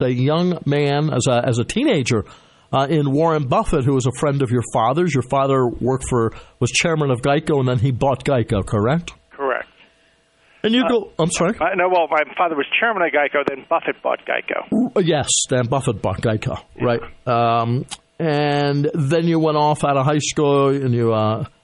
a young man, as a teenager, in Warren Buffett, who was a friend of your father's. Your father was chairman of Geico, and then he bought Geico, correct? Correct. And you go, I'm sorry? No, well, my father was chairman of Geico, then Buffett bought Geico. Yes, then Buffett bought Geico, right. And then you went off out of high school, and you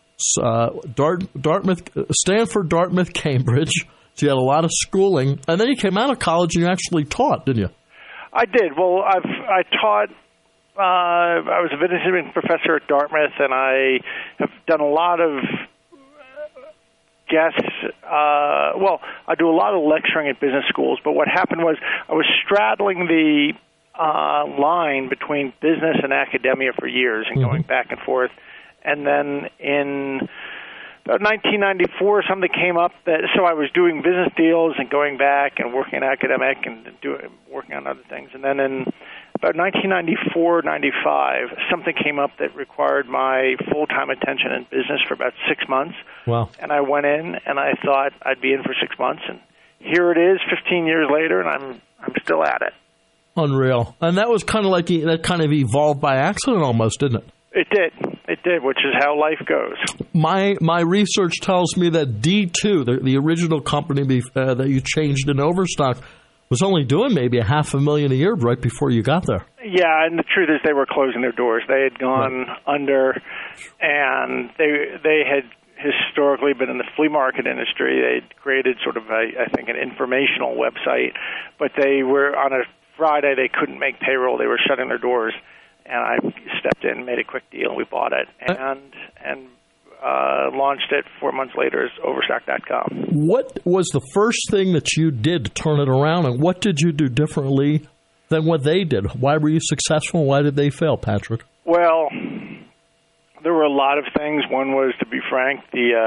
Stanford, Dartmouth, Cambridge. So you had a lot of schooling. And then you came out of college and you actually taught, didn't you? I did. Well, I taught. I was a visiting professor at Dartmouth, and I have done a lot of guests. I do a lot of lecturing at business schools, but what happened was I was straddling the line between business and academia for years and going back and forth. And then in about 1994, something came up so I was doing business deals and going back and working academic and working on other things. And then in about 1994, 95, something came up that required my full-time attention in business for about 6 months. Wow. And I went in, and I thought I'd be in for 6 months. And here it is, 15 years later, and I'm still at it. Unreal. And that was kind of like that kind of evolved by accident almost, didn't it? It did, which is how life goes. My research tells me that D2, the original company that you changed in Overstock, was only doing maybe $500,000 a year right before you got there. Yeah, and the truth is they were closing their doors. They had gone under, and they had historically been in the flea market industry. They'd created sort of, I think, an informational website, but they were on a Friday, they couldn't make payroll. They were shutting their doors. And I stepped in, made a quick deal, and we bought it, and launched it 4 months later as Overstock.com. What was the first thing that you did to turn it around, and what did you do differently than what they did? Why were you successful, and why did they fail, Patrick? Well, there were a lot of things. One was, to be frank,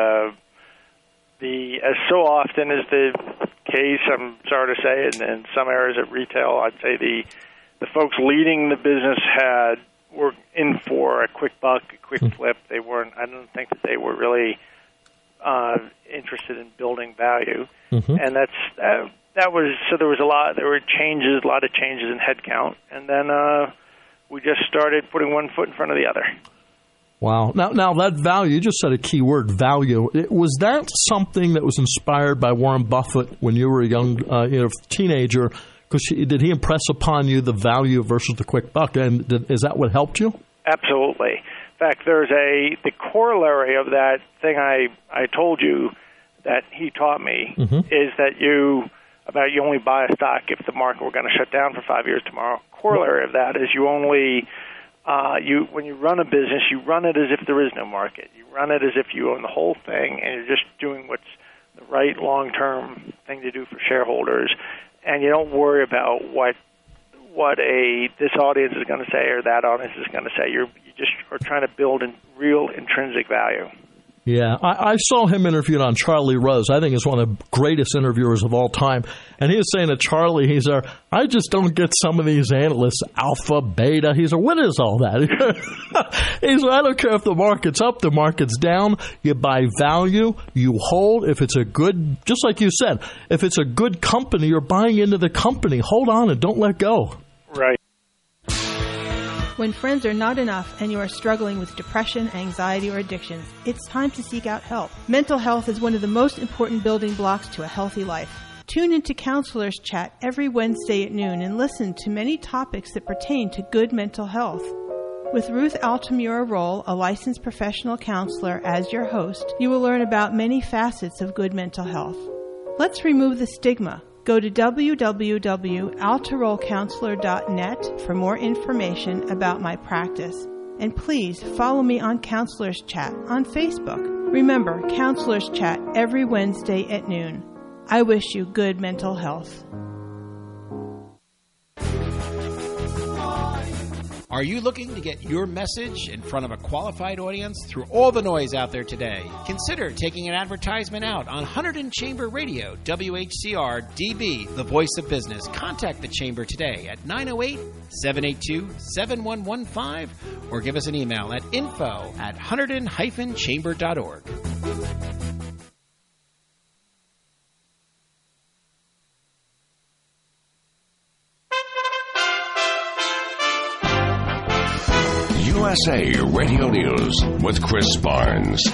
as so often is the case, I'm sorry to say, in some areas of retail, I'd say the folks leading the business were in for a quick buck, a quick flip. They weren't. I don't think that they were really interested in building value, and that was so. There was a lot. There were a lot of changes in headcount, and then we just started putting one foot in front of the other. Wow. Now that value, you just said a key word, value. Was that something that was inspired by Warren Buffett when you were a young teenager? Did he impress upon you the value versus the quick buck, and is that what helped you? Absolutely. In fact, there's the corollary of that thing I told you that he taught me is that you only buy a stock if the market were going to shut down for 5 years tomorrow. Corollary of that is you only when you run a business, you run it as if there is no market. You run it as if you own the whole thing, and you're just doing what's the right long-term thing to do for shareholders. And you don't worry about what this audience is going to say or that audience is going to say. You just are trying to build real intrinsic value. Yeah, I saw him interviewed on Charlie Rose. I think he's one of the greatest interviewers of all time. And he was saying to Charlie, I just don't get some of these analysts, alpha, beta. He's what is all that? I don't care if the market's up, the market's down. You buy value, you hold. If it's a good, just like you said, if it's a good company, you're buying into the company. Hold on and don't let go. Right. When friends are not enough and you are struggling with depression, anxiety, or addictions, it's time to seek out help. Mental health is one of the most important building blocks to a healthy life. Tune into Counselors Chat every Wednesday at noon and listen to many topics that pertain to good mental health. With Ruth Altamura Roll, a licensed professional counselor, as your host, you will learn about many facets of good mental health. Let's remove the stigma. Go to www.altarollcounselor.net for more information about my practice. And please follow me on Counselors Chat on Facebook. Remember, Counselors Chat every Wednesday at noon. I wish you good mental health. Are you looking to get your message in front of a qualified audience through all the noise out there today? Consider taking an advertisement out on Hunterdon Chamber Radio, WHCR DB, the voice of business. Contact the Chamber today at 908-782-7115 or give us an email at info@hunterdon-chamber.org. USA Radio News with Chris Barnes.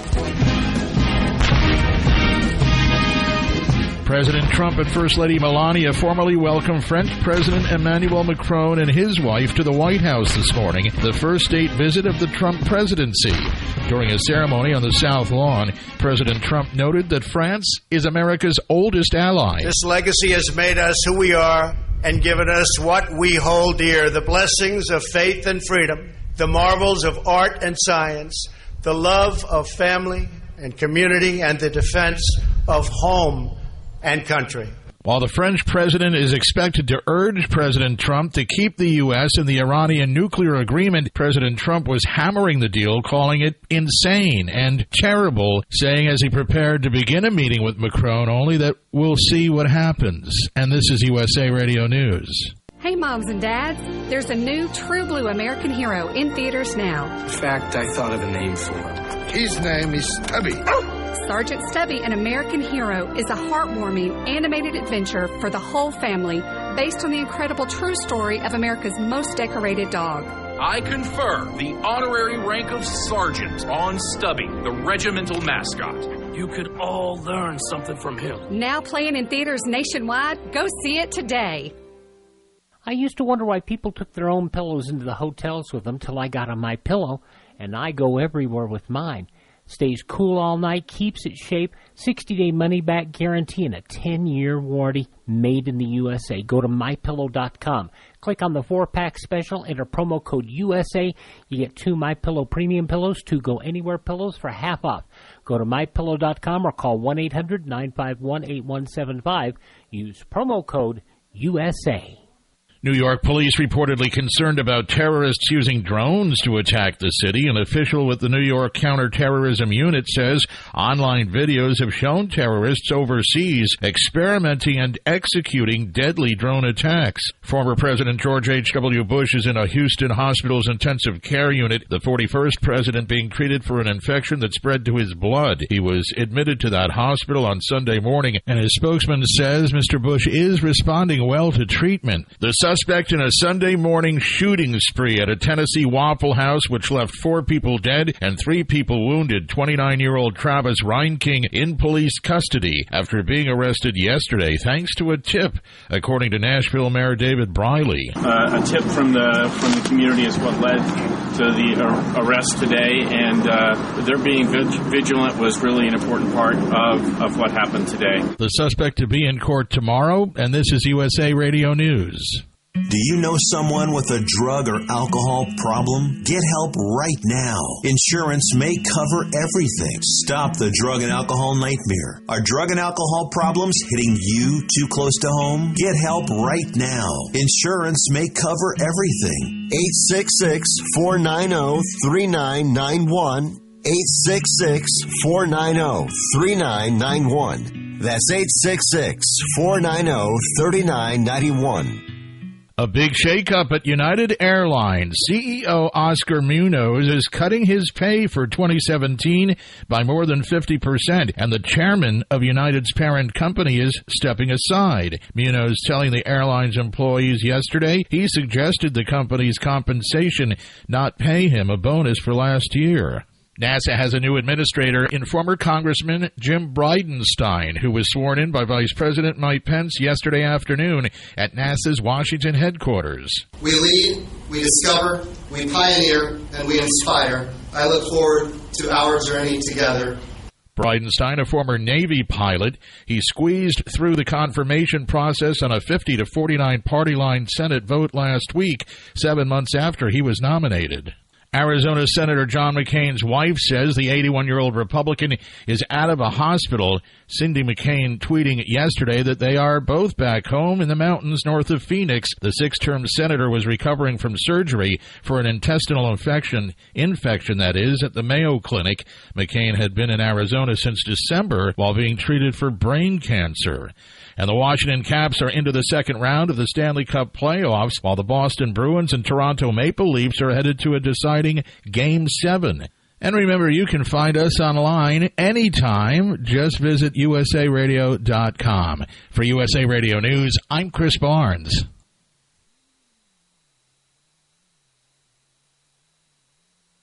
President Trump and First Lady Melania formally welcomed French President Emmanuel Macron and his wife to the White House this morning, the first state visit of the Trump presidency. During a ceremony on the South Lawn, President Trump noted that France is America's oldest ally. This legacy has made us who we are and given us what we hold dear, the blessings of faith and freedom, the marvels of art and science, the love of family and community, and the defense of home and country. While the French president is expected to urge President Trump to keep the U.S. in the Iranian nuclear agreement, President Trump was hammering the deal, calling it insane and terrible, saying as he prepared to begin a meeting with Macron only that we'll see what happens. And this is USA Radio News. Hey, moms and dads, there's a new True Blue American Hero in theaters now. In fact, I thought of a name for him. His name is Stubby. Sergeant Stubby, an American Hero, is a heartwarming, animated adventure for the whole family based on the incredible true story of America's most decorated dog. I confer the honorary rank of Sergeant on Stubby, the regimental mascot. You could all learn something from him. Now playing in theaters nationwide, go see it today. I used to wonder why people took their own pillows into the hotels with them till I got on MyPillow, and I go everywhere with mine. Stays cool all night, keeps its shape, 60-day money-back guarantee, and a 10-year warranty, made in the USA. Go to MyPillow.com. Click on the 4-pack special, enter promo code USA. You get 2 MyPillow premium pillows, 2 Go Anywhere pillows for half off. Go to MyPillow.com or call 1-800-951-8175. Use promo code USA. New York police reportedly concerned about terrorists using drones to attack the city. An official with the New York Counterterrorism Unit says online videos have shown terrorists overseas experimenting and executing deadly drone attacks. Former President George H.W. Bush is in a Houston hospital's intensive care unit, the 41st president being treated for an infection that spread to his blood. He was admitted to that hospital on Sunday morning, and his spokesman says Mr. Bush is responding well to treatment. The suspect in a Sunday morning shooting spree at a Tennessee Waffle House, which left 4 people dead and 3 people wounded, 29-year-old Travis Reinking in police custody after being arrested yesterday thanks to a tip, according to Nashville Mayor David Briley. A tip from the community is what led to the arrest today, and their being vigilant was really an important part of what happened today. The suspect to be in court tomorrow, and this is USA Radio News. Do you know someone with a drug or alcohol problem? Get help right now. Insurance may cover everything. Stop the drug and alcohol nightmare. Are drug and alcohol problems hitting you too close to home? Get help right now. Insurance may cover everything. 866-490-3991. 866-490-3991. That's 866-490-3991. A big shakeup at United Airlines. CEO Oscar Munoz is cutting his pay for 2017 by more than 50%, and the chairman of United's parent company is stepping aside. Munoz telling the airline's employees yesterday he suggested the company's compensation not pay him a bonus for last year. NASA has a new administrator in former Congressman Jim Bridenstine, who was sworn in by Vice President Mike Pence yesterday afternoon at NASA's Washington headquarters. We lead, we discover, we pioneer, and we inspire. I look forward to our journey together. Bridenstine, a former Navy pilot, he squeezed through the confirmation process on a 50-49 party line Senate vote last week, 7 months after he was nominated. Arizona Senator John McCain's wife says the 81-year-old Republican is out of a hospital. Cindy McCain tweeting yesterday that they are both back home in the mountains north of Phoenix. The 6-term senator was recovering from surgery for an intestinal infection that is, at the Mayo Clinic. McCain had been in Arizona since December while being treated for brain cancer. And the Washington Caps are into the second round of the Stanley Cup playoffs, while the Boston Bruins and Toronto Maple Leafs are headed to a deciding Game 7. And remember, you can find us online anytime. Just visit usaradio.com. For USA Radio News, I'm Chris Barnes.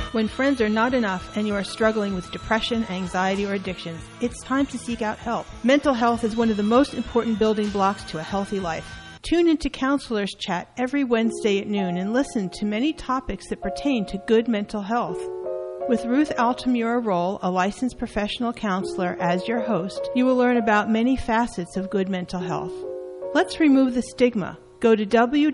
When friends are not enough and you are struggling with depression, anxiety, or addictions, it's time to seek out help. Mental health is one of the most important building blocks to a healthy life. Tune into Counselors Chat every Wednesday at noon and listen to many topics that pertain to good mental health. With Ruth Altamura Roll, a licensed professional counselor, as your host, you will learn about many facets of good mental health. Let's remove the stigma. Go to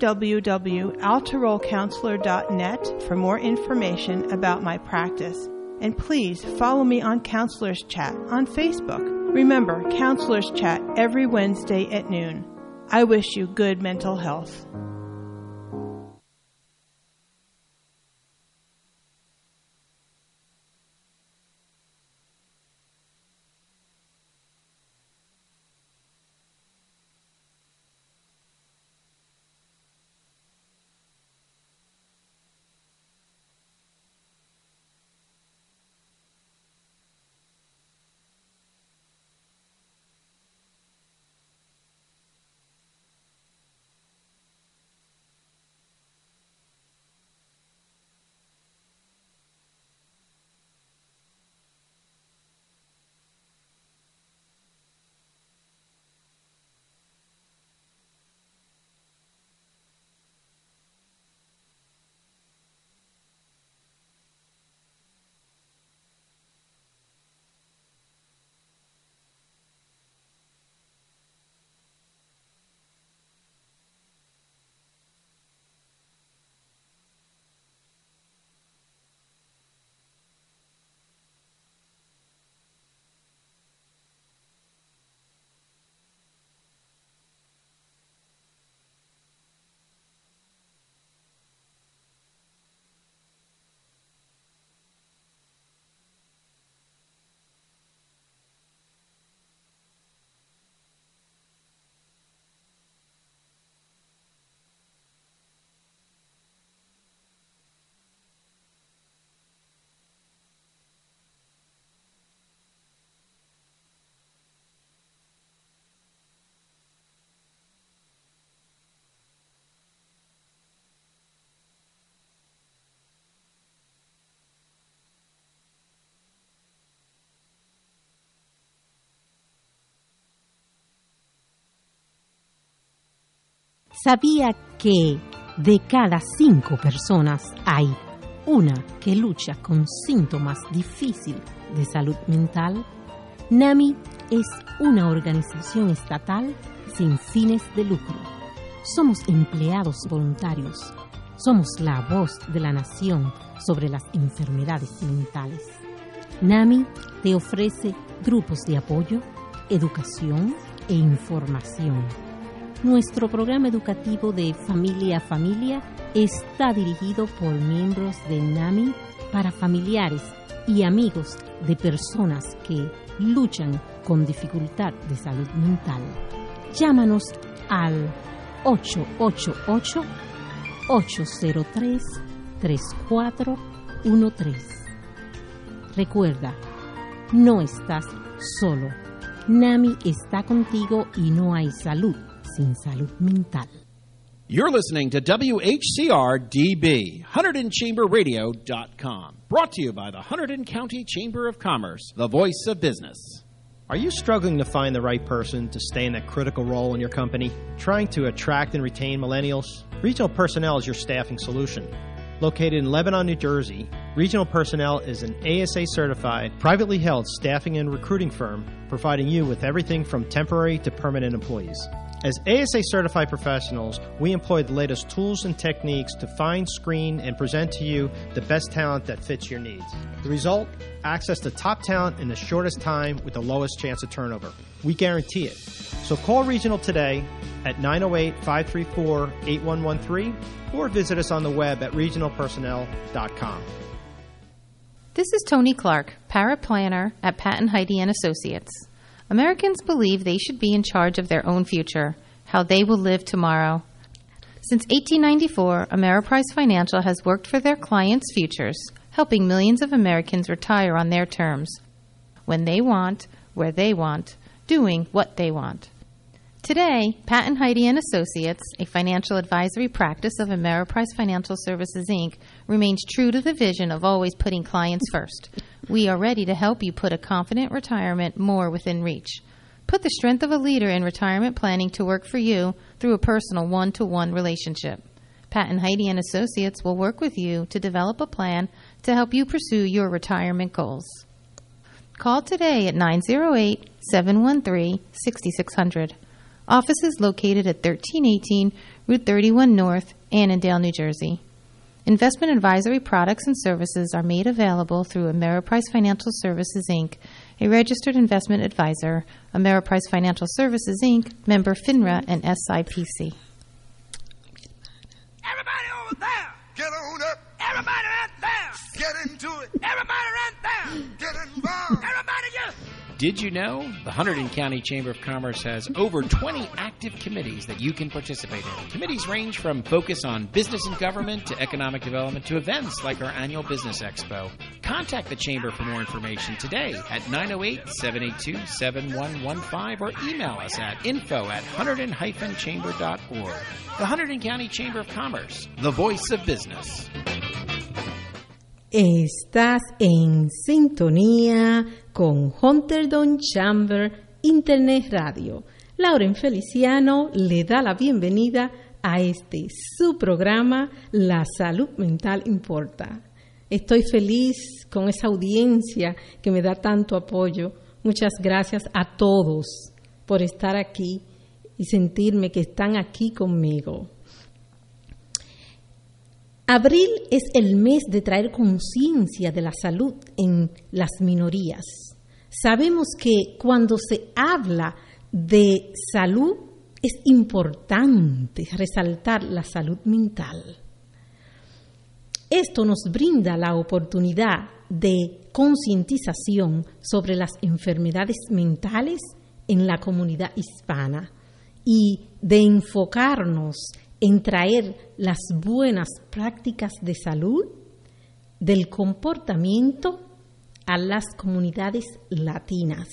www.altarollcounselor.net for more information about my practice. And please follow me on Counselors Chat on Facebook. Remember, Counselors Chat every Wednesday at noon. I wish you good mental health. ¿Sabía que de cada 5 personas hay una que lucha con síntomas difíciles de salud mental? NAMI es una organización estatal sin fines de lucro. Somos empleados voluntarios. Somos la voz de la nación sobre las enfermedades mentales. NAMI te ofrece grupos de apoyo, educación e información. Nuestro programa educativo de Familia a Familia está dirigido por miembros de NAMI para familiares y amigos de personas que luchan con dificultad de salud mental. Llámanos al 888-803-3413. Recuerda, no estás solo. NAMI está contigo y no hay salud sin salud mental. You're listening to WHCR-DB, HunterdonChamberRadio.com. Brought to you by the Hunterdon County Chamber of Commerce, the voice of business. Are you struggling to find the right person to stay in that critical role in your company? Trying to attract and retain millennials? Regional Personnel is your staffing solution. Located in Lebanon, New Jersey, Regional Personnel is an ASA-certified, privately held staffing and recruiting firm providing you with everything from temporary to permanent employees. As ASA-certified professionals, we employ the latest tools and techniques to find, screen, and present to you the best talent that fits your needs. The result? Access to top talent in the shortest time with the lowest chance of turnover. We guarantee it. So call Regional today at 908-534-8113 or visit us on the web at regionalpersonnel.com. This is Tony Clark, paraplanner at Patton Heidi & Associates. Americans believe they should be in charge of their own future, how they will live tomorrow. Since 1894, Ameriprise Financial has worked for their clients' futures, helping millions of Americans retire on their terms, when they want, where they want, doing what they want. Today, Pat and Heidi and Associates, a financial advisory practice of Ameriprise Financial Services, Inc., remains true to the vision of always putting clients first. We are ready to help you put a confident retirement more within reach. Put the strength of a leader in retirement planning to work for you through a personal one-to-one relationship. Pat and Heidi and Associates will work with you to develop a plan to help you pursue your retirement goals. Call today at 908-713-6600. Office is located at 1318 Route 31 North, Annandale, New Jersey. Investment advisory products and services are made available through Ameriprise Financial Services, Inc., a registered investment advisor, Ameriprise Financial Services, Inc., member FINRA and SIPC. Everybody over there! Get on up! Everybody right there! Get into it! Everybody right there! Get involved! Everybody just... Did you know the Hunterdon County Chamber of Commerce has over 20 active committees that you can participate in? Committees range from focus on business and government to economic development to events like our annual Business Expo. Contact the Chamber for more information today at 908-782-7115 or email us at info@hunterdon-chamber.org. The Hunterdon County Chamber of Commerce, the voice of business. Estás en sintonía con Hunterdon Chamber Internet Radio. Lauren Feliciano le da la bienvenida a su programa La Salud Mental Importa. Estoy feliz con esa audiencia que me da tanto apoyo. Muchas gracias a todos por estar aquí y sentirme que están aquí conmigo. Abril es el mes de traer conciencia de la salud en las minorías. Sabemos que cuando se habla de salud es importante resaltar la salud mental. Esto nos brinda la oportunidad de concientización sobre las enfermedades mentales en la comunidad hispana y de enfocarnos en traer las buenas prácticas de salud del comportamiento a las comunidades latinas.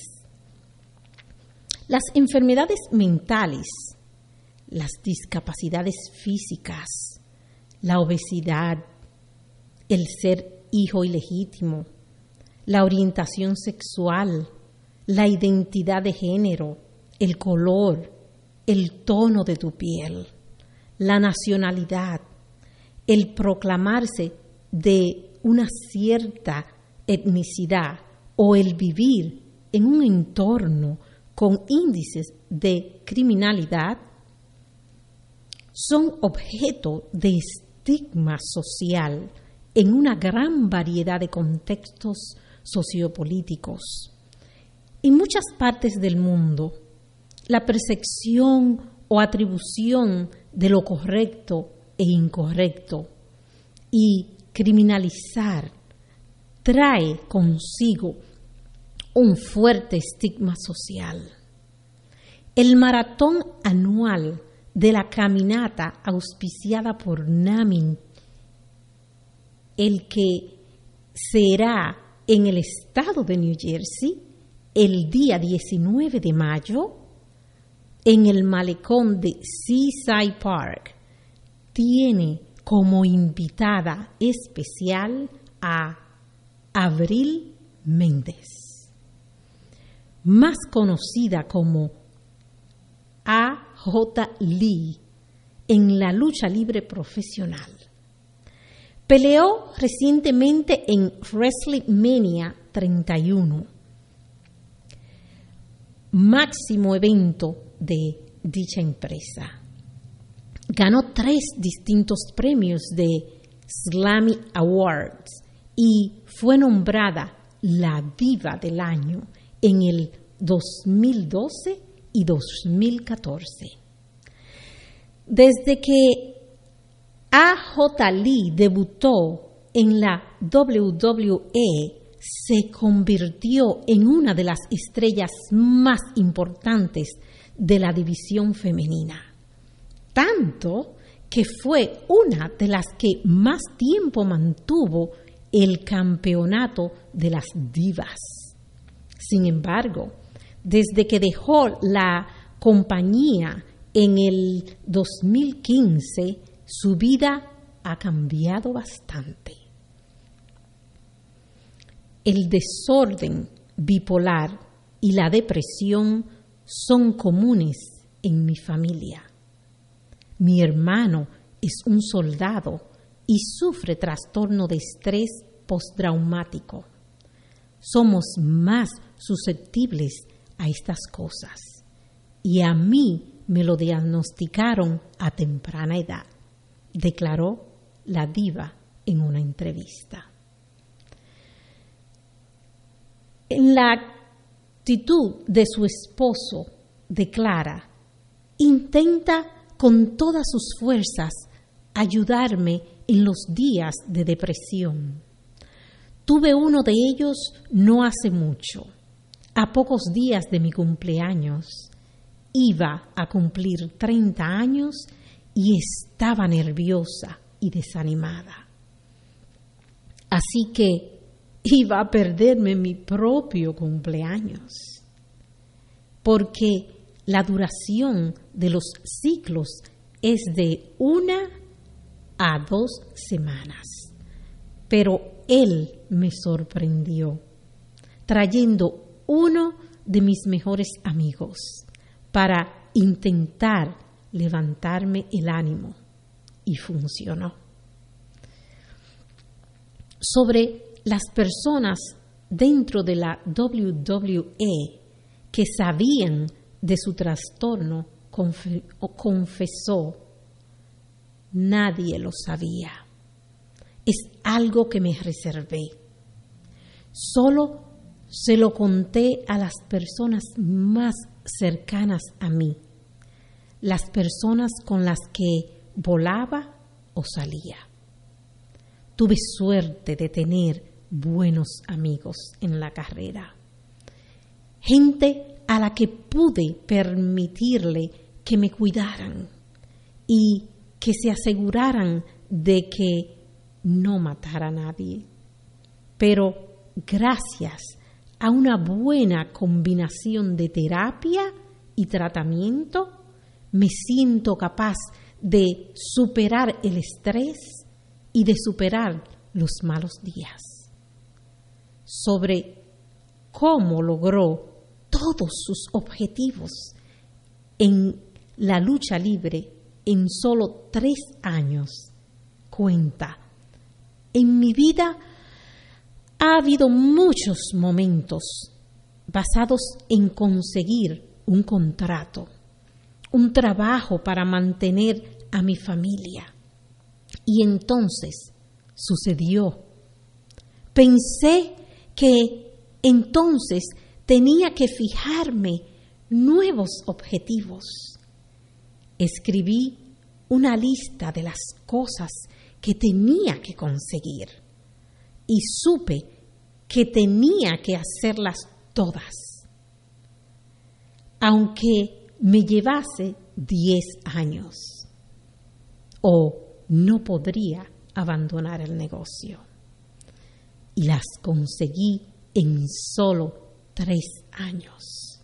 Las enfermedades mentales, las discapacidades físicas, la obesidad, el ser hijo ilegítimo, la orientación sexual, la identidad de género, el color, el tono de tu piel, la nacionalidad, el proclamarse de una cierta etnicidad o el vivir en un entorno con índices de criminalidad son objeto de estigma social en una gran variedad de contextos sociopolíticos. En muchas partes del mundo, la percepción o atribución de lo correcto e incorrecto y criminalizar trae consigo un fuerte estigma social. El maratón anual de la caminata auspiciada por NAMI, el que será en el estado de New Jersey el día 19 de mayo, en el malecón de Seaside Park, tiene como invitada especial a Abril Méndez, más conocida como A.J. Lee en la lucha libre profesional. Peleó recientemente en WrestleMania 31, máximo evento de dicha empresa. Ganó 3 distintos premios de Slammy Awards y fue nombrada la Diva del Año en el 2012 y 2014. Desde que A.J. Lee debutó en la WWE, se convirtió en una de las estrellas más importantes de la división femenina, tanto que fue una de las que más tiempo mantuvo el campeonato de las divas. Sin embargo, desde que dejó la compañía en el 2015, su vida ha cambiado bastante. El desorden bipolar y la depresión son comunes en mi familia. Mi hermano es un soldado y sufre trastorno de estrés postraumático. Somos más susceptibles a estas cosas y a mí me lo diagnosticaron a temprana edad, declaró la diva en una entrevista. En la actitud de su esposo, declara, intenta con todas sus fuerzas ayudarme en los días de depresión. Tuve uno de ellos no hace mucho, a pocos días de mi cumpleaños. Iba a cumplir 30 años y estaba nerviosa y desanimada. Así que iba a perderme mi propio cumpleaños, porque la duración de los ciclos es de 1 a 2 semanas. Pero él me sorprendió, trayendo uno de mis mejores amigos para intentar levantarme el ánimo, y funcionó. Sobre las personas dentro de la WWE que sabían de su trastorno, confesó, nadie lo sabía. Es algo que me reservé. Solo se lo conté a las personas más cercanas a mí, las personas con las que volaba o salía. Tuve suerte de tener buenos amigos en la carrera, gente a la que pude permitirle que me cuidaran y que se aseguraran de que no matara a nadie. Pero gracias a una buena combinación de terapia y tratamiento, me siento capaz de superar el estrés y de superar los malos días. Sobre cómo logró todos sus objetivos en la lucha libre en solo 3 años, cuenta, en mi vida ha habido muchos momentos basados en conseguir un contrato, un trabajo para mantener a mi familia. Y entonces sucedió. Pensé que entonces tenía que fijarme nuevos objetivos. Escribí una lista de las cosas que tenía que conseguir y supe que tenía que hacerlas todas, aunque me llevase 10 años, o no podría abandonar el negocio. Y las conseguí en solo 3 años.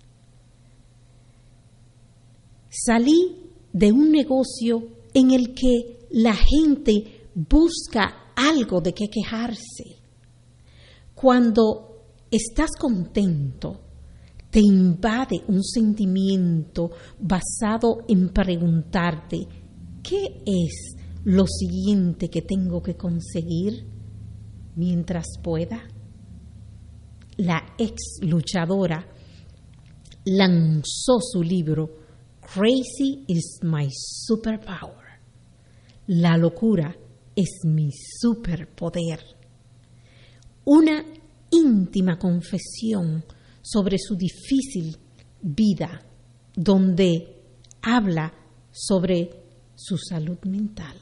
Salí de un negocio en el que la gente busca algo de qué quejarse. Cuando estás contento, te invade un sentimiento basado en preguntarte, ¿qué es lo siguiente que tengo que conseguir mientras pueda? La ex luchadora lanzó su libro Crazy is my superpower. La locura es mi superpoder. Una íntima confesión sobre su difícil vida, donde habla sobre su salud mental.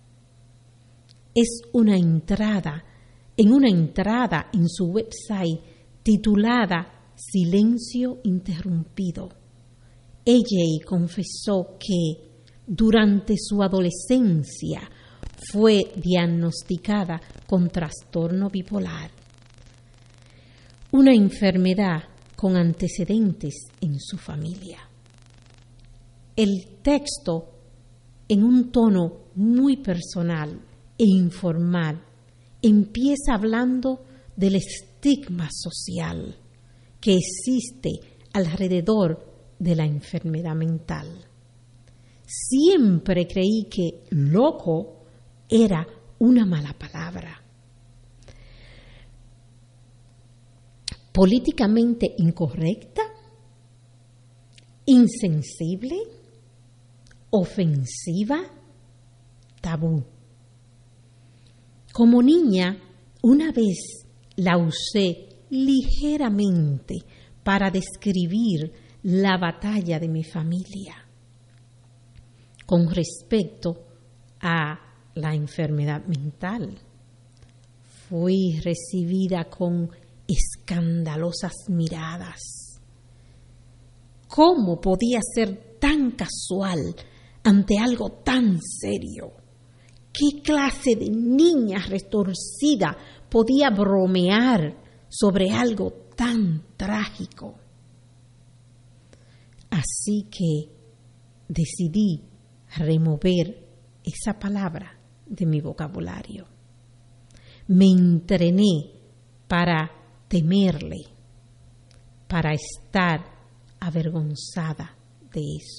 Es una entrada en su website titulada Silencio Interrumpido. Ella confesó que durante su adolescencia fue diagnosticada con trastorno bipolar, una enfermedad con antecedentes en su familia. el texto en un tono muy personal e informal empieza hablando del estigma social que existe alrededor de la enfermedad mental. Siempre creí que loco era una mala palabra. Políticamente incorrecta, insensible, ofensiva, tabú. Como niña, una vez la usé ligeramente para describir la batalla de mi familia con respecto a la enfermedad mental. Fui recibida con escandalosas miradas. ¿Cómo podía ser tan casual ante algo tan serio? ¿Qué clase de niña retorcida podía bromear sobre algo tan trágico? Así que decidí remover esa palabra de mi vocabulario. Me entrené para temerle, para estar avergonzada de eso.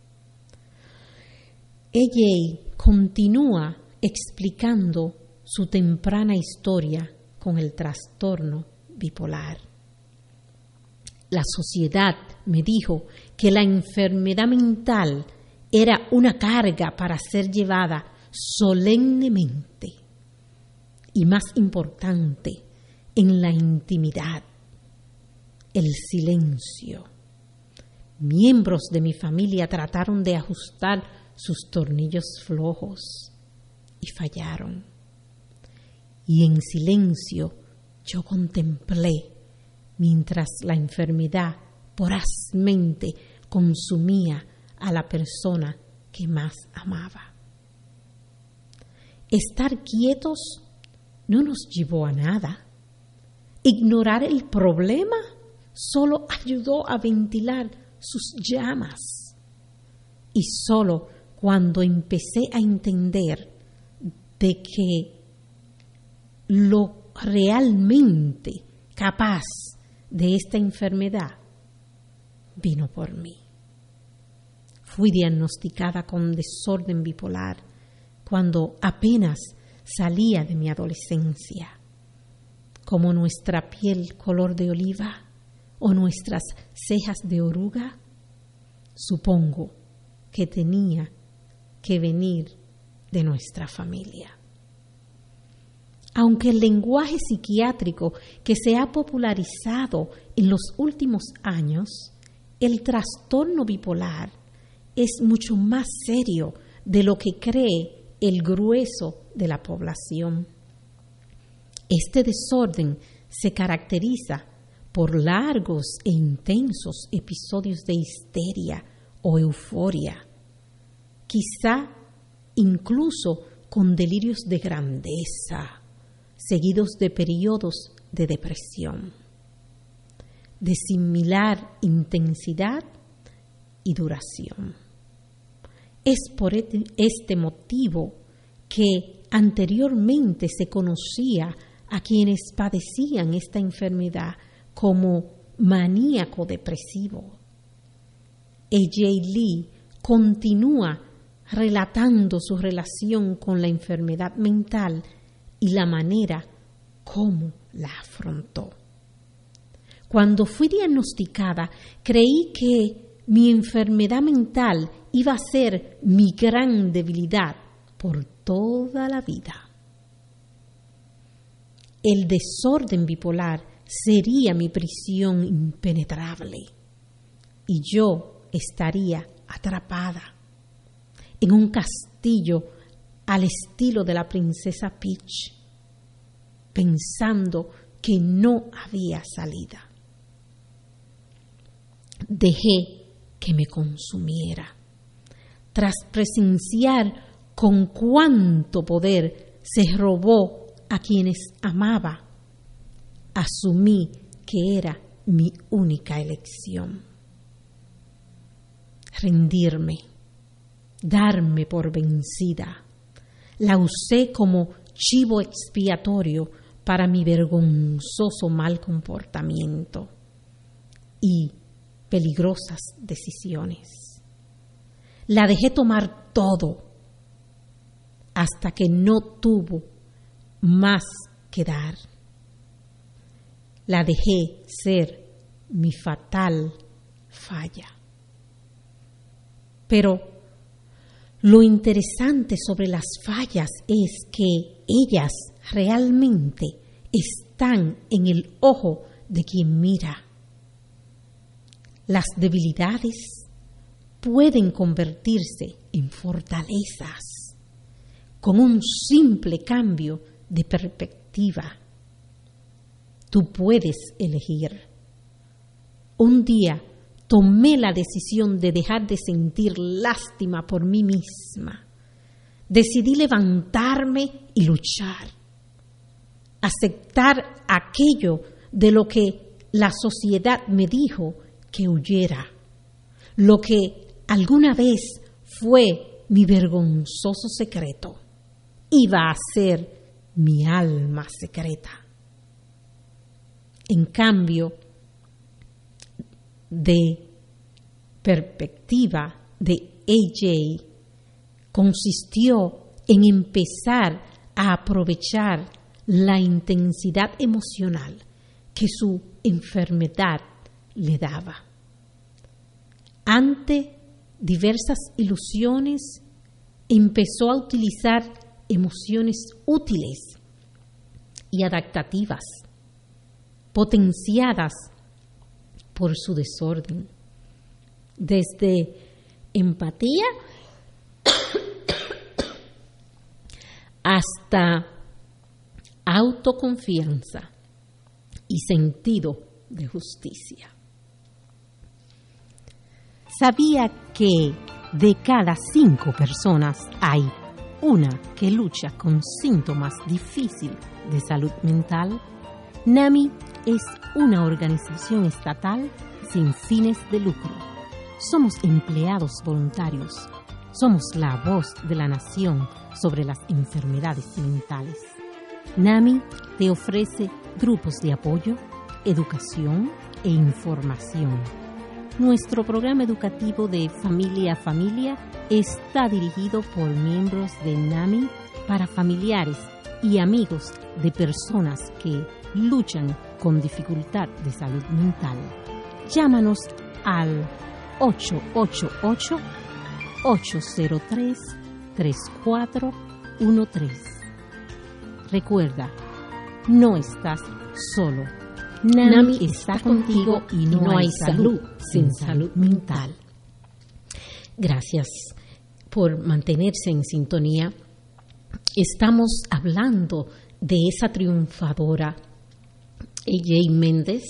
Ella continúa explicando su temprana historia con el trastorno bipolar. La sociedad me dijo que la enfermedad mental era una carga para ser llevada solemnemente y, más importante, en la intimidad, el silencio. Miembros de mi familia trataron de ajustar sus tornillos flojos y fallaron. Y en silencio yo contemplé mientras la enfermedad vorazmente consumía a la persona que más amaba. Estar quietos no nos llevó a nada. Ignorar el problema solo ayudó a ventilar sus llamas. Y solo cuando empecé a entender de que lo realmente capaz de esta enfermedad vino por mí. Fui diagnosticada con desorden bipolar cuando apenas salía de mi adolescencia. Como nuestra piel color de oliva o nuestras cejas de oruga, supongo que tenía que venir de nuestra familia. Aunque el lenguaje psiquiátrico que se ha popularizado en los últimos años, el trastorno bipolar es mucho más serio de lo que cree el grueso de la población. Este desorden se caracteriza por largos e intensos episodios de histeria o euforia, quizá incluso con delirios de grandeza, seguidos de periodos de depresión, de similar intensidad y duración. Es por este motivo que anteriormente se conocía a quienes padecían esta enfermedad como maníaco depresivo. A.J. Lee continúa relatando su relación con la enfermedad mental y la manera como la afrontó. Cuando fui diagnosticada, creí que mi enfermedad mental iba a ser mi gran debilidad por toda la vida. El desorden bipolar sería mi prisión impenetrable y yo estaría atrapada en un castillo al estilo de la princesa Peach, pensando que no había salida. Dejé que me consumiera. Tras presenciar con cuánto poder se robó a quienes amaba, asumí que era mi única elección. rendirme, darme por vencida. La usé como chivo expiatorio para mi vergonzoso mal comportamiento y peligrosas decisiones. La dejé tomar todo hasta que no tuvo más que dar. La dejé ser mi fatal falla. Pero lo interesante sobre las fallas es que ellas realmente están en el ojo de quien mira. Las debilidades pueden convertirse en fortalezas con un simple cambio de perspectiva. Tú puedes elegir. Un día tomé la decisión de dejar de sentir lástima por mí misma. Decidí levantarme y luchar. Aceptar aquello de lo que la sociedad me dijo que huyera. Lo que alguna vez fue mi vergonzoso secreto iba a ser mi alma secreta. En cambio, de perspectiva de AJ consistió en empezar a aprovechar la intensidad emocional que su enfermedad le daba. Ante diversas ilusiones, empezó a utilizar emociones útiles y adaptativas, potenciadas por su desorden, desde empatía hasta autoconfianza y sentido de justicia. ¿Sabía que de cada 5 personas hay una que lucha con síntomas difíciles de salud mental? NAMI es una organización estatal sin fines de lucro. Somos empleados voluntarios. Somos la voz de la nación sobre las enfermedades mentales. NAMI te ofrece grupos de apoyo, educación e información. Nuestro programa educativo de Familia a Familia está dirigido por miembros de NAMI para familiares y amigos de personas que luchan con dificultad de salud mental. Llámanos al 888-803-3413. Recuerda, no estás solo. NAMI está contigo y no hay salud sin salud mental. Gracias por mantenerse en sintonía. Estamos hablando de esa triunfadora, AJ Méndez,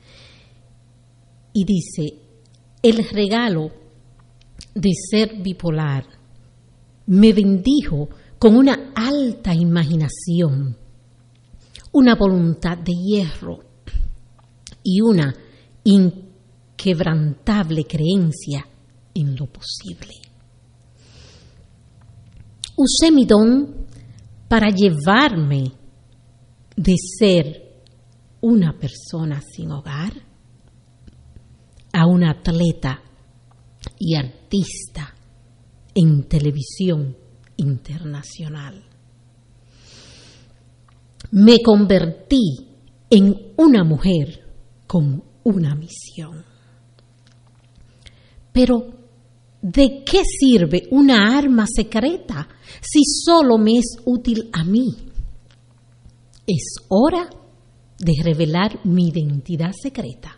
y dice: el regalo de ser bipolar me bendijo con una alta imaginación, una voluntad de hierro y una inquebrantable creencia en lo posible. Usé mi don para llevarme de ser una persona sin hogar a una atleta y artista en televisión internacional. Me convertí en una mujer con una misión. Pero, ¿de qué sirve una arma secreta si solo me es útil a mí? Es hora de revelar mi identidad secreta.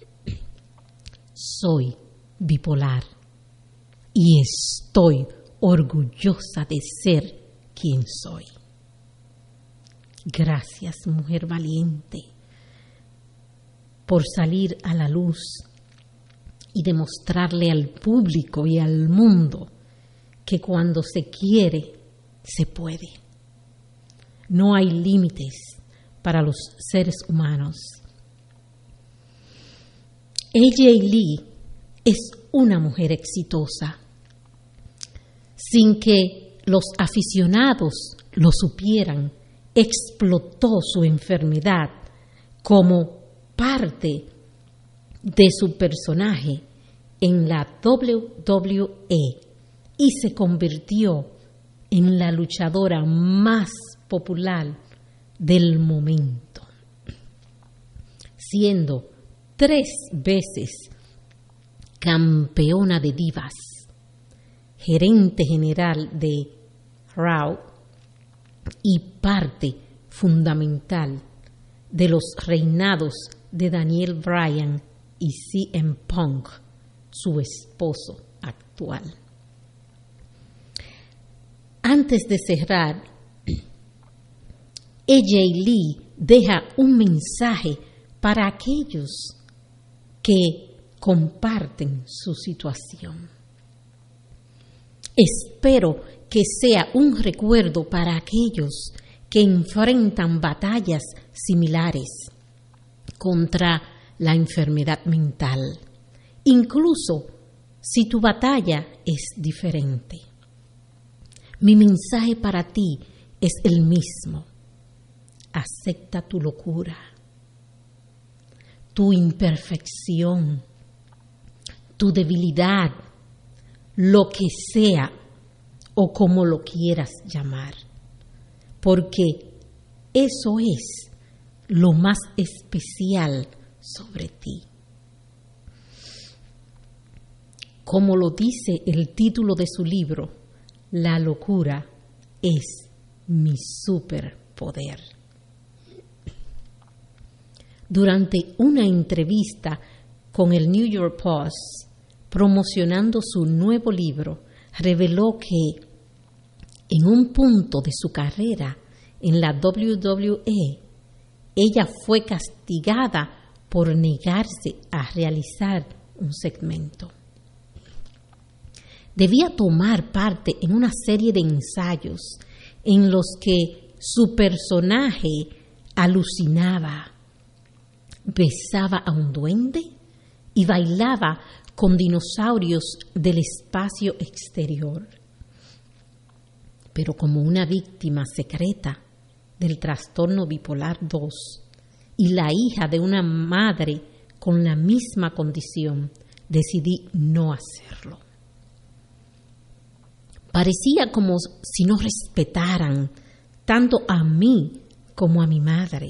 Soy bipolar y estoy orgullosa de ser quien soy. Gracias, mujer valiente, por salir a la luz y demostrarle al público y al mundo que cuando se quiere, se puede. No hay límites para los seres humanos. AJ Lee es una mujer exitosa. Sin que los aficionados lo supieran, explotó su enfermedad como parte de su personaje en la WWE y se convirtió en la luchadora más popular del momento, siendo 3 veces campeona de divas, gerente general de Raw y parte fundamental de los reinados de Daniel Bryan y CM Punk, su esposo actual. Antes de cerrar, AJ Lee deja un mensaje para aquellos que comparten su situación. Espero que sea un recuerdo para aquellos que enfrentan batallas similares contra la enfermedad mental, incluso si tu batalla es diferente. Mi mensaje para ti es el mismo. Acepta tu locura, tu imperfección, tu debilidad, lo que sea o como lo quieras llamar, porque eso es lo más especial sobre ti. Como lo dice el título de su libro, la locura es mi superpoder. Durante una entrevista con el New York Post, promocionando su nuevo libro, reveló que en un punto de su carrera en la WWE, ella fue castigada por negarse a realizar un segmento. Debía tomar parte en una serie de ensayos en los que su personaje alucinaba, besaba a un duende y bailaba con dinosaurios del espacio exterior. Pero como una víctima secreta del trastorno bipolar 2 y la hija de una madre con la misma condición, decidí no hacerlo. Parecía como si no respetaran tanto a mí como a mi madre,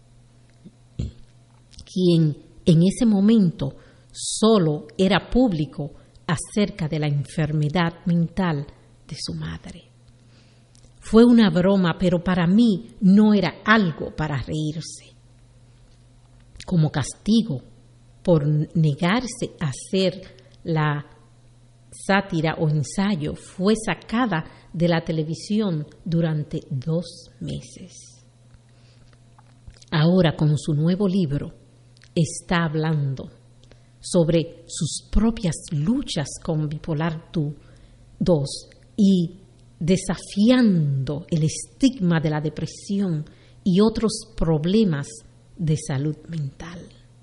quien en ese momento solo era público acerca de la enfermedad mental de su madre. Fue una broma, pero para mí no era algo para reírse. Como castigo por negarse a hacer la sátira o ensayo, fue sacada de la televisión durante 2 meses. Ahora, con su nuevo libro, está hablando sobre sus propias luchas con bipolar 2 y desafiando el estigma de la depresión y otros problemas de salud mental.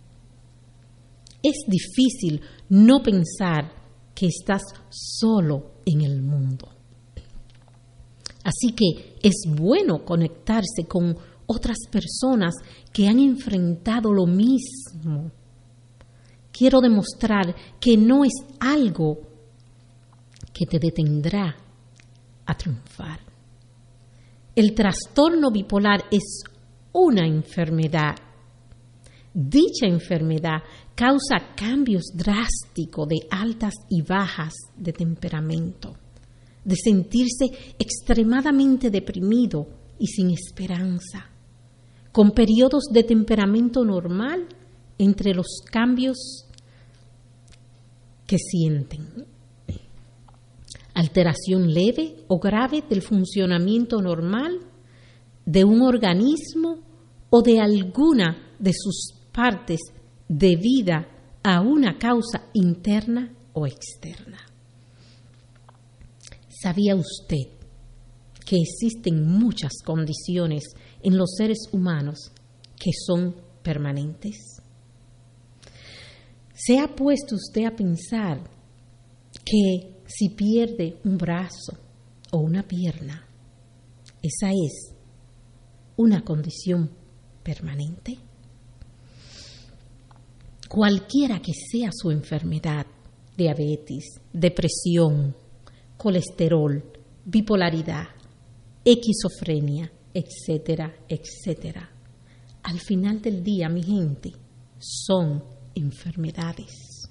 Es difícil no pensar que estás solo en el mundo. Así que es bueno conectarse con otras personas que han enfrentado lo mismo. Quiero demostrar que no es algo que te detendrá a triunfar. El trastorno bipolar es una enfermedad. Dicha enfermedad causa cambios drásticos de altas y bajas de temperamento, de sentirse extremadamente deprimido y sin esperanza, con periodos de temperamento normal entre los cambios que sienten. Alteración leve o grave del funcionamiento normal de un organismo o de alguna de sus partes debida a una causa interna o externa. ¿Sabía usted que existen muchas condiciones en los seres humanos que son permanentes? ¿Se ha puesto usted a pensar que si pierde un brazo o una pierna, esa es una condición permanente? Cualquiera que sea su enfermedad, diabetes, depresión, colesterol, bipolaridad, esquizofrenia, etcétera, etcétera, al final del día, mi gente, son enfermedades.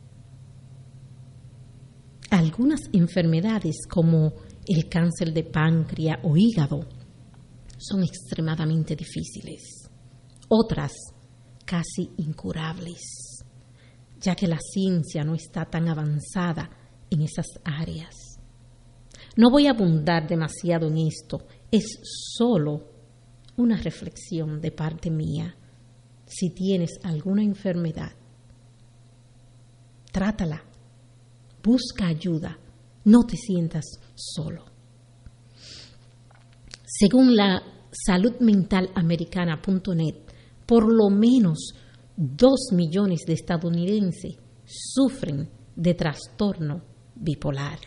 Algunas enfermedades como el cáncer de páncreas o hígado son extremadamente difíciles. Otras casi incurables, ya que la ciencia no está tan avanzada en esas áreas. No voy a abundar demasiado en esto, es solo una reflexión de parte mía. Si tienes alguna enfermedad, trátala, busca ayuda, no te sientas solo. Según la saludmentalamericana.net, por lo menos 2 millones de estadounidenses sufren de trastorno bipolar.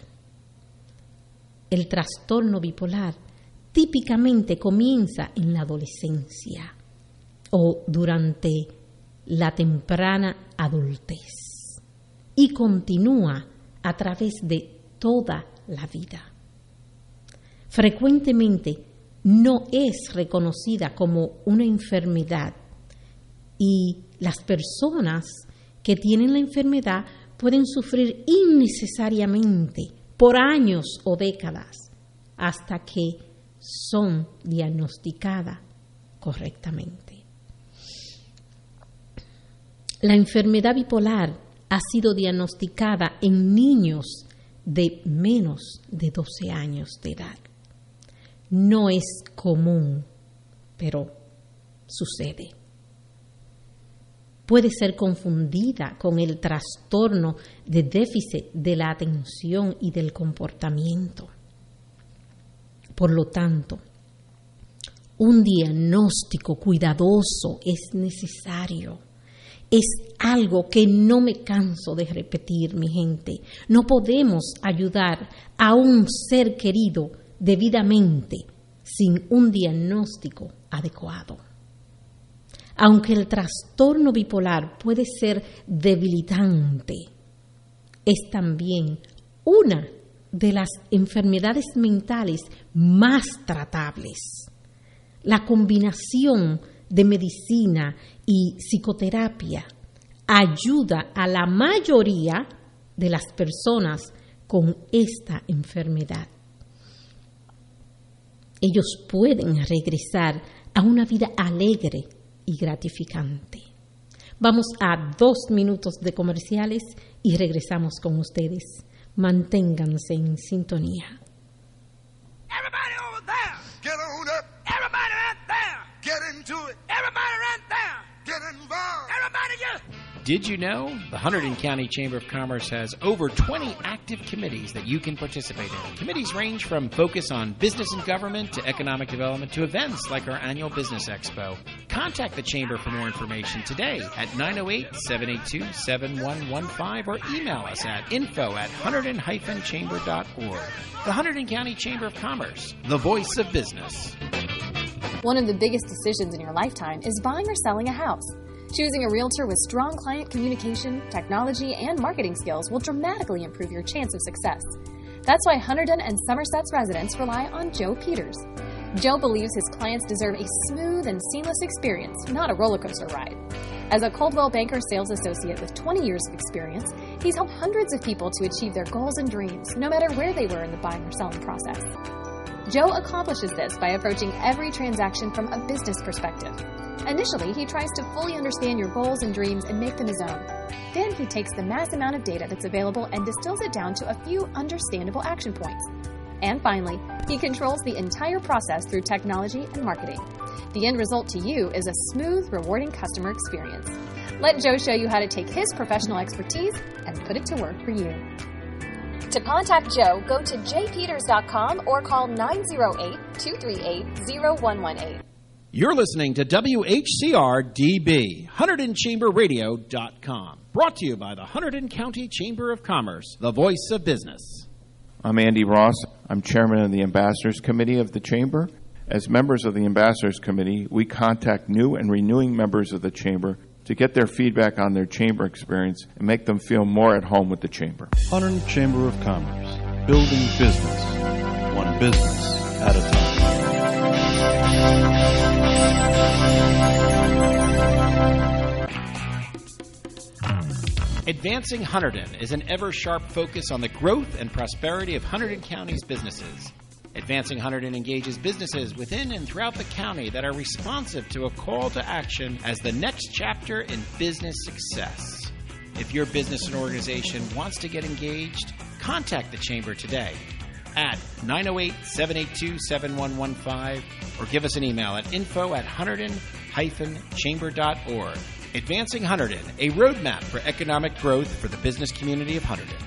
El trastorno bipolar típicamente comienza en la adolescencia o durante la temprana adultez y continúa a través de toda la vida. Frecuentemente no es reconocida como una enfermedad y las personas que tienen la enfermedad pueden sufrir innecesariamente por años o décadas hasta que son diagnosticadas correctamente. La enfermedad bipolar ha sido diagnosticada en niños de menos de 12 años de edad. No es común, pero sucede. Puede ser confundida con el trastorno de déficit de la atención y del comportamiento. Por lo tanto, un diagnóstico cuidadoso es necesario. Es algo que no me canso de repetir, mi gente. No podemos ayudar a un ser querido debidamente sin un diagnóstico adecuado. Aunque el trastorno bipolar puede ser debilitante, es también una de las enfermedades mentales más tratables. La combinación de medicina y psicoterapia ayuda a la mayoría de las personas con esta enfermedad. Ellos pueden regresar a una vida alegre y gratificante. Vamos a 2 minutos de comerciales y regresamos con ustedes. Manténganse en sintonía. Everybody over there, get on up. Everybody right there, get into it. Everybody right there, get involved. Everybody just... Did you know the Hunterdon County Chamber of Commerce has over 20 active committees that you can participate in? Committees range from focus on business and government to economic development to events like our annual Business Expo. Contact the Chamber for more information today at 908-782-7115 or email us at info@hunterdon-chamber.org. The Hunterdon County Chamber of Commerce, the voice of business. One of the biggest decisions in your lifetime is buying or selling a house. Choosing a realtor with strong client communication, technology, and marketing skills will dramatically improve your chance of success. That's why Hunterdon and Somerset's residents rely on Joe Peters. Joe believes his clients deserve a smooth and seamless experience, not a roller coaster ride. As a Coldwell Banker sales associate with 20 years of experience, he's helped hundreds of people to achieve their goals and dreams, no matter where they were in the buying or selling process. Joe accomplishes this by approaching every transaction from a business perspective. Initially, he tries to fully understand your goals and dreams and make them his own. Then he takes the mass amount of data that's available and distills it down to a few understandable action points. And finally, he controls the entire process through technology and marketing. The end result to you is a smooth, rewarding customer experience. Let Joe show you how to take his professional expertise and put it to work for you. To contact Joe, go to jpeters.com or call 908-238-0118. You're listening to WHCR-DB, HunterdonChamberRadio.com. Brought to you by the Hunterdon County Chamber of Commerce, the voice of business. I'm Andy Ross. I'm chairman of the Ambassadors Committee of the Chamber. As members of the Ambassadors Committee, we contact new and renewing members of the Chamber to get their feedback on their Chamber experience and make them feel more at home with the Chamber. Hunterdon Chamber of Commerce, building business, one business at a time. Advancing Hunterdon is an ever-sharp focus on the growth and prosperity of Hunterdon County's businesses. Advancing Hunterdon engages businesses within and throughout the county that are responsive to a call to action as the next chapter in business success. If your business and organization wants to get engaged, contact the Chamber today at 908-782-7115 or give us an email at info@hunterdon-chamber.org. Advancing Hunterdon, a roadmap for economic growth for the business community of Hunterdon.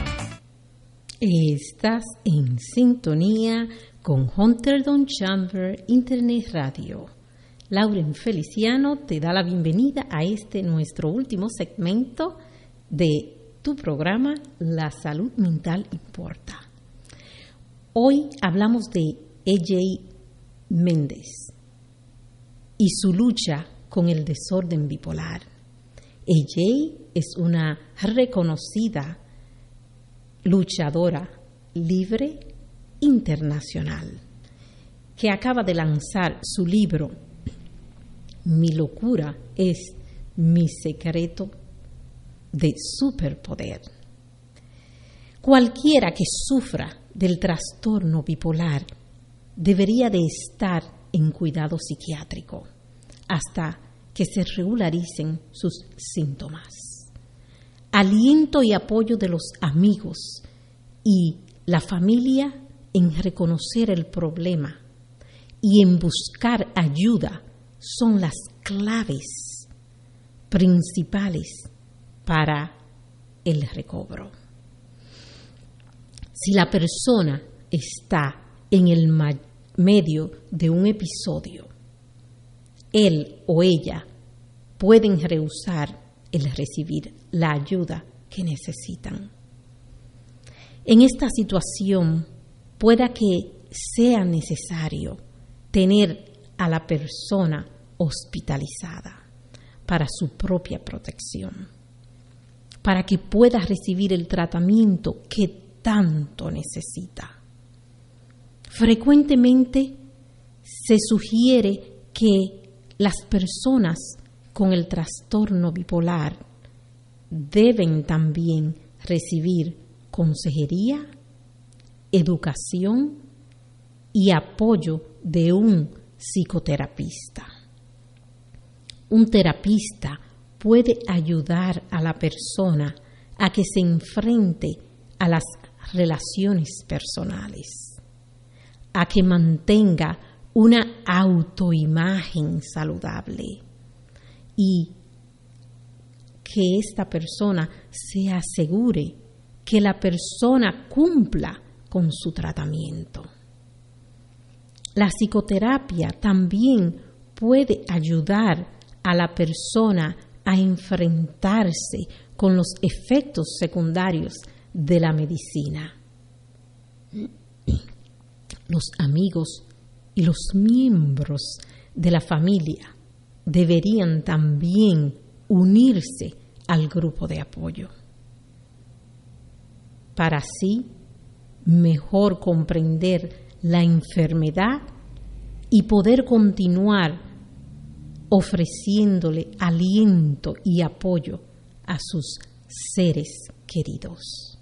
Estás en sintonía con Hunterdon Chamber Internet Radio. Lauren Feliciano te da la bienvenida a este nuestro último segmento de tu programa La Salud Mental Importa. Hoy hablamos de AJ Méndez y su lucha con el desorden bipolar. AJ es una reconocida luchadora libre internacional que acaba de lanzar su libro Mi locura es mi secreto de superpoder. Cualquiera que sufra del trastorno bipolar debería de estar en cuidado psiquiátrico hasta que se regularicen sus síntomas. Aliento y apoyo de los amigos y la familia en reconocer el problema y en buscar ayuda son las claves principales para el recobro. Si la persona está en el medio de un episodio, él o ella pueden rehusar el recibir la ayuda que necesitan. En esta situación, pueda que sea necesario tener a la persona hospitalizada para su propia protección, para que pueda recibir el tratamiento que tanto necesita. Frecuentemente se sugiere que las personas con el trastorno bipolar deben también recibir consejería, educación y apoyo de un psicoterapista. Un terapista puede ayudar a la persona a que se enfrente a las relaciones personales, a que mantenga una autoimagen saludable y que esta persona se asegure que la persona cumpla con su tratamiento. La psicoterapia también puede ayudar a la persona a enfrentarse con los efectos secundarios de la medicina. Los amigos y los miembros de la familia deberían también unirse al grupo de apoyo para así mejor comprender la enfermedad y poder continuar ofreciéndole aliento y apoyo a sus seres queridos.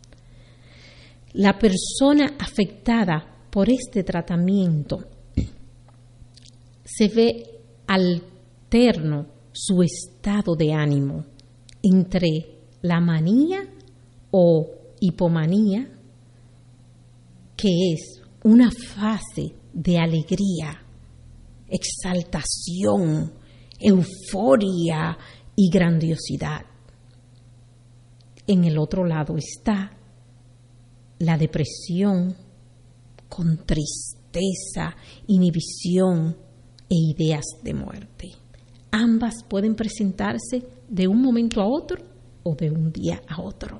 La persona afectada por este tratamiento se ve alterno su estado de ánimo entre la manía o hipomanía, que es una fase de alegría, exaltación, euforia y grandiosidad. En el otro lado está la depresión con tristeza, inhibición e ideas de muerte. Ambas pueden presentarse de un momento a otro o de un día a otro.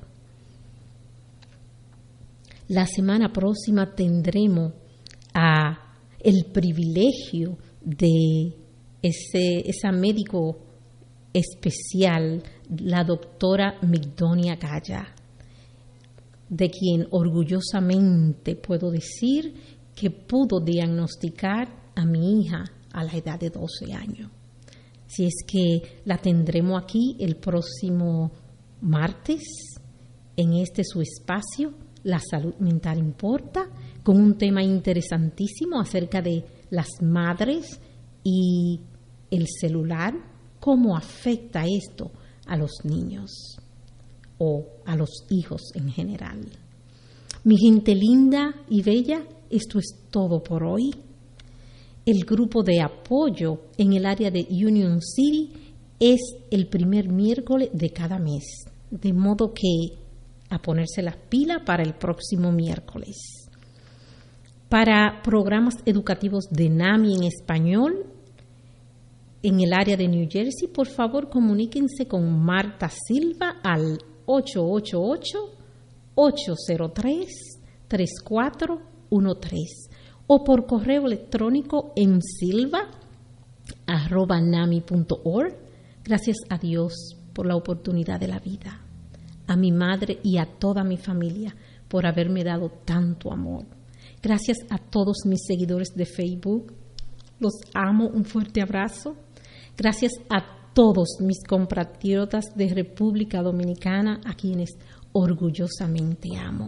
La semana próxima tendremos el privilegio de esa médico especial, la doctora Migdonia Gaya, de quien orgullosamente puedo decir que pudo diagnosticar a mi hija a la edad de 12 años. Si es que la tendremos aquí el próximo martes en su espacio, La Salud Mental Importa, con un tema interesantísimo acerca de las madres y el celular, cómo afecta esto a los niños o a los hijos en general. Mi gente linda y bella, esto es todo por hoy. El grupo de apoyo en el área de Union City es el primer miércoles de cada mes, de modo que a ponerse las pilas para el próximo miércoles. Para programas educativos de NAMI en español, en el área de New Jersey, por favor comuníquense con Marta Silva al 888-803-3413 o por correo electrónico en silva@nami.org. Gracias a Dios por la oportunidad de la vida, a mi madre y a toda mi familia por haberme dado tanto amor. Gracias a todos mis seguidores de Facebook. Los amo, un fuerte abrazo. Gracias a todos mis compatriotas de República Dominicana, a quienes orgullosamente amo.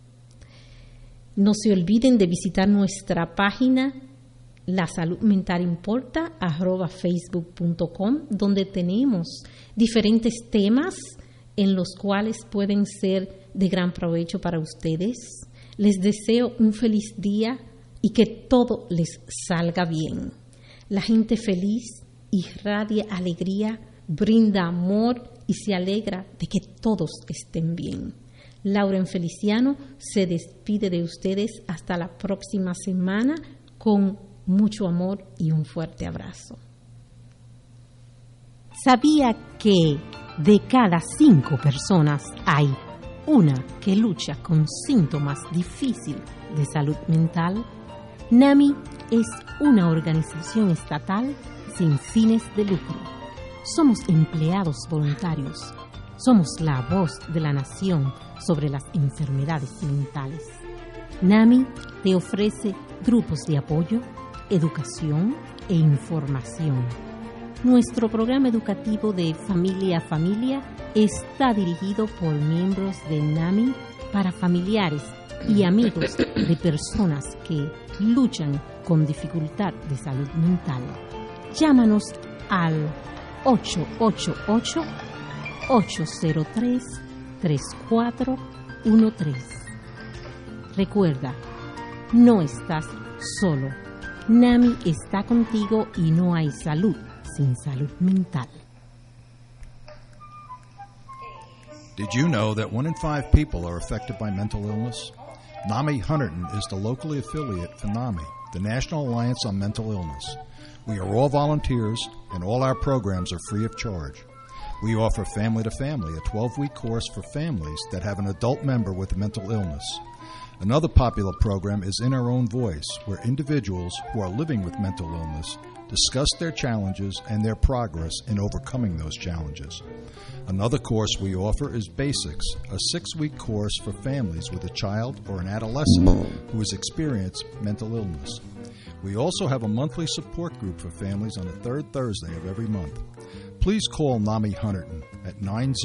No se olviden de visitar nuestra página La Salud Mental Importa, @facebook.com, donde tenemos diferentes temas en los cuales pueden ser de gran provecho para ustedes. Les deseo un feliz día y que todo les salga bien. La gente feliz irradia alegría, brinda amor y se alegra de que todos estén bien. Lauren Feliciano se despide de ustedes hasta la próxima semana con mucho amor y un fuerte abrazo. ¿Sabía que de cada 5 personas hay una que lucha con síntomas difíciles de salud mental? NAMI es una organización estatal sin fines de lucro. Somos empleados voluntarios. Somos la voz de la nación sobre las enfermedades mentales. NAMI te ofrece grupos de apoyo, educación e información. Nuestro programa educativo de Familia a Familia está dirigido por miembros de NAMI para familiares y amigos de personas que luchan con dificultad de salud mental. Llámanos al 888-803-3413. Recuerda, no estás solo. NAMI está contigo y no hay salud sin salud mental. Did you know that 1 in 5 people are affected by mental illness? NAMI Hunterdon is the locally affiliate for NAMI, the National Alliance on Mental Illness. We are all volunteers, and all our programs are free of charge. We offer Family to Family, a 12-week course for families that have an adult member with a mental illness. Another popular program is In Our Own Voice, where individuals who are living with mental illness discuss their challenges and their progress in overcoming those challenges. Another course we offer is Basics, a 6-week course for families with a child or an adolescent who has experienced mental illness. We also have a monthly support group for families on the 3rd Thursday of every month. Please call NAMI Hunterdon at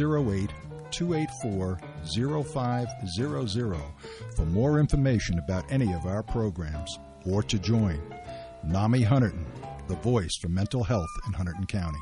908-284-0500 for more information about any of our programs or to join. NAMI Hunterdon, the voice for mental health in Hunterdon County.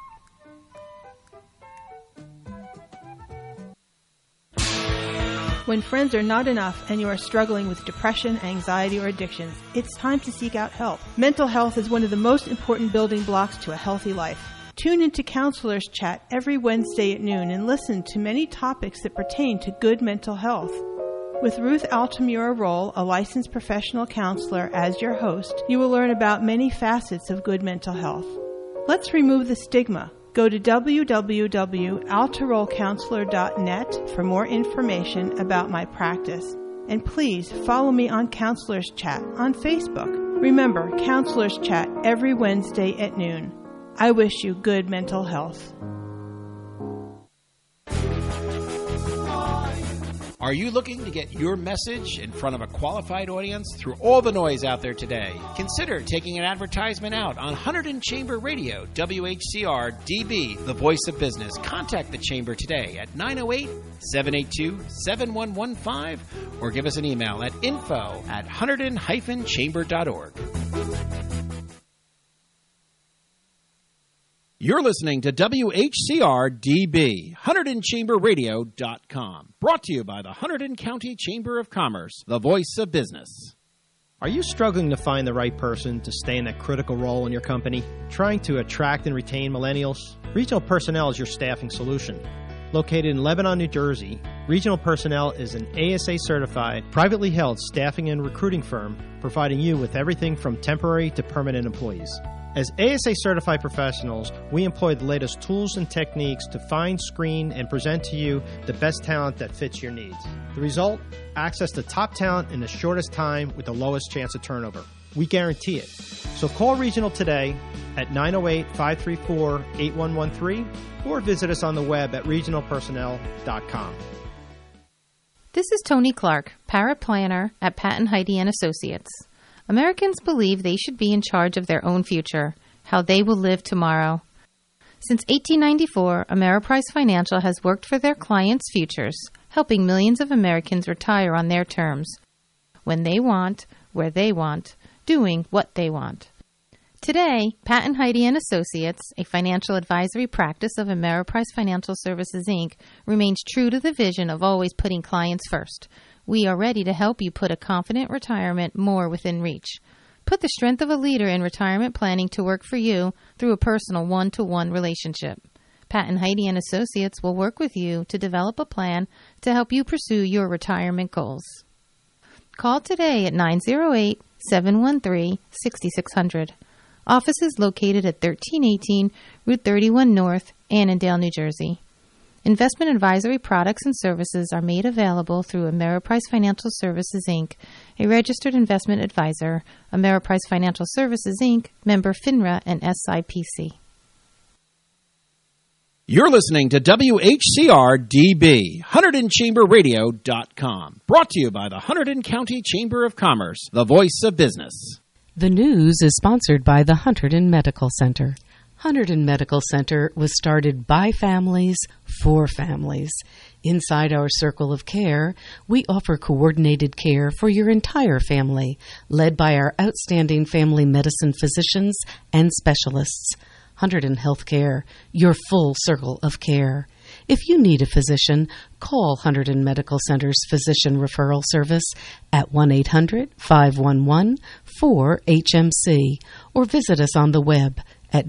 When friends are not enough and you are struggling with depression, anxiety, or addictions, it's time to seek out help. Mental health is one of the most important building blocks to a healthy life. Tune into Counselors Chat every Wednesday at noon and listen to many topics that pertain to good mental health. With Ruth Altamura Roll, a licensed professional counselor, as your host, you will learn about many facets of good mental health. Let's remove the stigma. Go to www.alterollcounselor.net for more information about my practice. And please follow me on Counselors Chat on Facebook. Remember, Counselors Chat every Wednesday at noon. I wish you good mental health. Are you looking to get your message in front of a qualified audience through all the noise out there today? Consider taking an advertisement out on Hunterdon Chamber Radio, WHCR DB, the voice of business. Contact the Chamber today at 908-782-7115 or give us an email at info@hunterdon-chamber.org. You're listening to WHCR-DB, HunterdonChamberRadio.com. Brought to you by the Hunterdon County Chamber of Commerce, the voice of business. Are you struggling to find the right person to stay in that critical role in your company? Trying to attract and retain millennials? Regional Personnel is your staffing solution. Located in Lebanon, New Jersey, Regional Personnel is an ASA-certified, privately held staffing and recruiting firm providing you with everything from temporary to permanent employees. As ASA-certified professionals, we employ the latest tools and techniques to find, screen, and present to you the best talent that fits your needs. The result? Access to top talent in the shortest time with the lowest chance of turnover. We guarantee it. So call Regional today at 908-534-8113 or visit us on the web at regionalpersonnel.com. This is Tony Clark, paraplanner at Patton Heidi & Associates. Americans believe they should be in charge of their own future, how they will live tomorrow. Since 1894, Ameriprise Financial has worked for their clients' futures, helping millions of Americans retire on their terms, when they want, where they want, doing what they want. Today, Patton Heidi & Associates, a financial advisory practice of Ameriprise Financial Services, Inc., remains true to the vision of always putting clients first. We are ready to help you put a confident retirement more within reach. Put the strength of a leader in retirement planning to work for you through a personal one-to-one relationship. Patton Heidi & Associates will work with you to develop a plan to help you pursue your retirement goals. Call today at 908-713-6600. Office is located at 1318 Route 31 North, Annandale, New Jersey. Investment advisory products and services are made available through Ameriprise Financial Services, Inc., a registered investment advisor, Ameriprise Financial Services, Inc., member FINRA and SIPC. You're listening to WHCR-DB, HunterdonChamberRadio.com. Brought to you by the Hunterdon County Chamber of Commerce, the voice of business. The news is sponsored by the Hunterdon Medical Center. Hunterdon Medical Center was started by families for families. Inside our circle of care, we offer coordinated care for your entire family, led by our outstanding family medicine physicians and specialists. Hunterdon Healthcare, your full circle of care. If you need a physician, call Hunterdon Medical Center's Physician Referral Service at 1-800-511-4HMC or visit us on the web at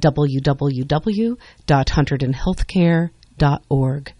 www.hunterdonhealthcare.org.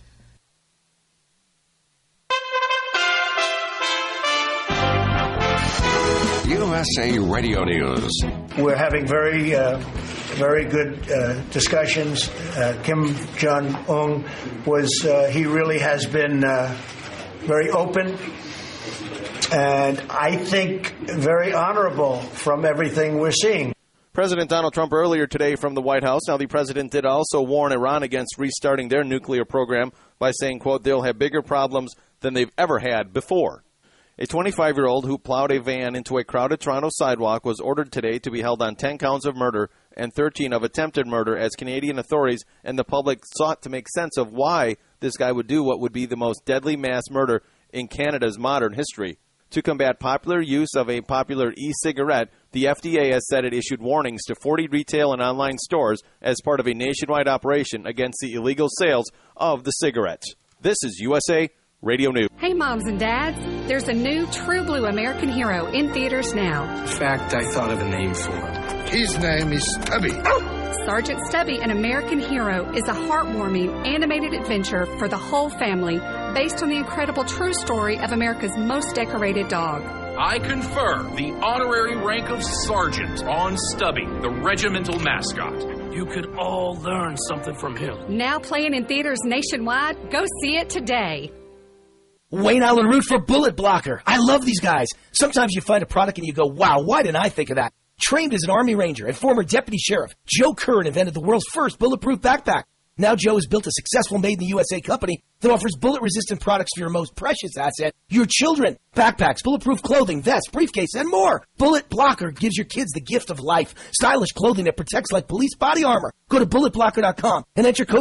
USA Radio News. We're having very good discussions. Kim Jong-un he really has been very open and I think very honorable from everything we're seeing. President Donald Trump earlier today from the White House. Now, the president did also warn Iran against restarting their nuclear program by saying, quote, they'll have bigger problems than they've ever had before. A 25-year-old who plowed a van into a crowded Toronto sidewalk was ordered today to be held on 10 counts of murder and 13 of attempted murder as Canadian authorities and the public sought to make sense of why this guy would do what would be the most deadly mass murder in Canada's modern history. To combat popular use of a popular e-cigarette, the FDA has said it issued warnings to 40 retail and online stores as part of a nationwide operation against the illegal sales of the cigarettes. This is USA Radio News. Hey, moms and dads, there's a new True Blue American Hero in theaters now. In fact, I thought of a name for him. His name is Stubby. Sergeant Stubby, an American Hero, is a heartwarming animated adventure for the whole family based on the incredible true story of America's most decorated dog. I confer the honorary rank of Sergeant on Stubby, the regimental mascot. You could all learn something from him. Now playing in theaters nationwide, go see it today. Wayne Allen Root for Bullet Blocker. I love these guys. Sometimes you find a product and you go, wow, why didn't I think of that? Trained as an Army Ranger and former Deputy Sheriff, Joe Curran invented the world's first bulletproof backpack. Now Joe has built a successful made-in-the-USA company that offers bullet-resistant products for your most precious asset, your children. Backpacks, bulletproof clothing, vests, briefcase, and more. Bullet Blocker gives your kids the gift of life. Stylish clothing that protects like police body armor. Go to bulletblocker.com and enter code